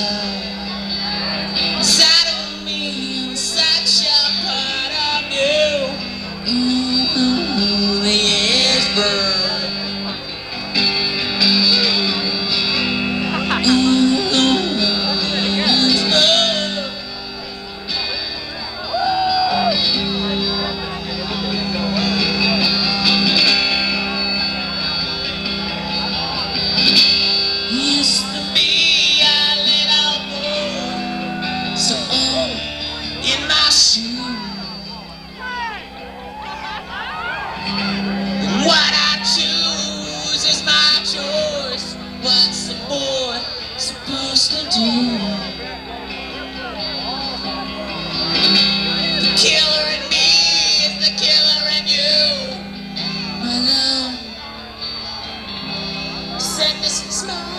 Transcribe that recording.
inside of me, such a part of you. Ooh, the air's burn. Used to be a little boy, so old in my shoes. What I choose is my choice. What's the boy supposed to do? The killer in me is the killer in you. My love, sadness and smile.